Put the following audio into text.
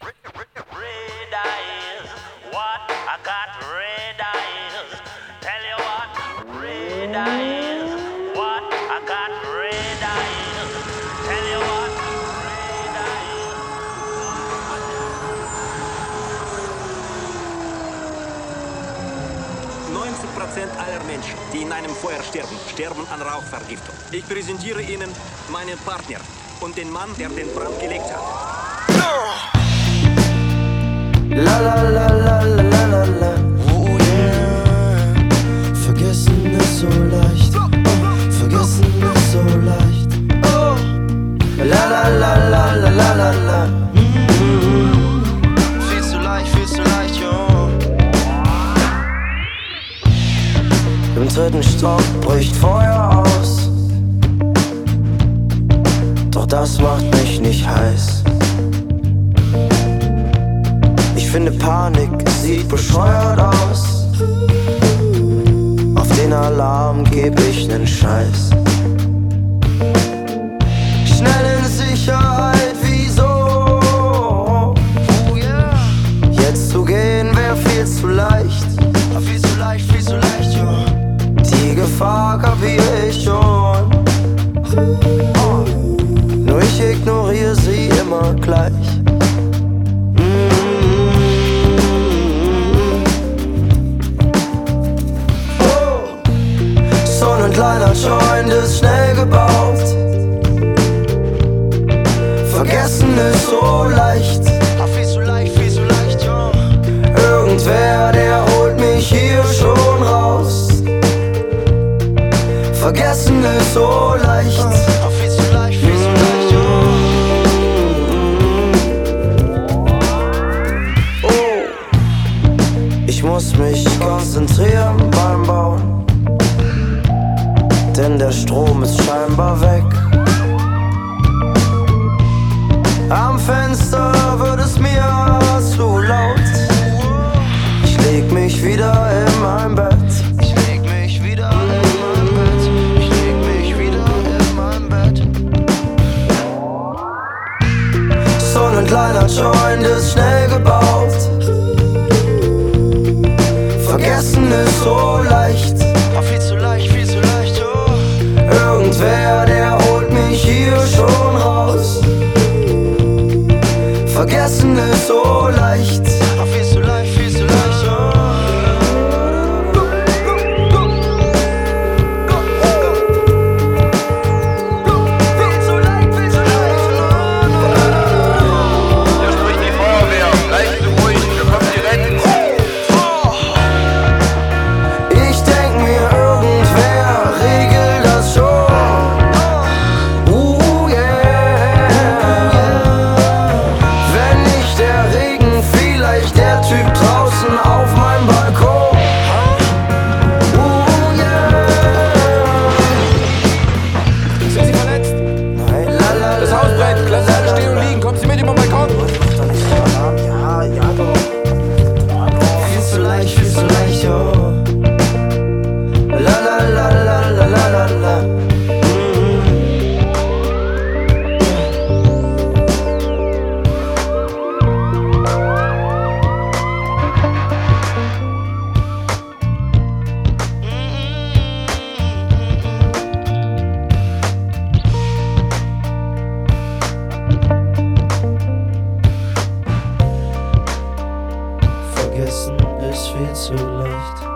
Red eyes, what? I got red eyes. Tell you what, red eyes, what? I got red eyes. Tell you what, red eyes. 90% aller Menschen, die in einem Feuer sterben, sterben an Rauchvergiftung. Ich präsentiere Ihnen meinen Partner und den Mann, der den Brand gelegt hat. La la la la la la la la. Oh yeah. Vergessen ist so leicht. Oh, vergessen ist so leicht. Oh. La la la la la la la la. Viel zu leicht, jo. Im dritten Stock bricht Feuer aus. Doch das macht mich nicht heiß. Ich finde Panik sieht bescheuert aus. Auf den Alarm geb ich nen Scheiß. Schnell in Sicherheit, wieso? Jetzt zu gehen wär viel zu leicht. Viel zu leicht, jo. Die Gefahr kapier ich schon. Nur ich ignoriere sie immer gleich. So ein kleiner Joint ist schnell gebaut. Vergessen ist so leicht. Viel zu leicht, jo. Irgendwer, der holt mich hier schon raus. Vergessen ist so leicht. Viel zu leicht, jo. Oh. Ich muss mich konzentrieren beim Bauen, denn der Strom ist scheinbar weg. Am Fenster wird es mir zu laut. Ich leg mich wieder in mein Bett. So ein kleiner Joint ist schnell gebaut. Vergessen ist so leicht. Viel zu leicht, jo. Irgendwer, der holt mich hier schon raus. Vergessen ist so leicht. Viel zu leicht, jo. Vergessen ist viel zu leicht.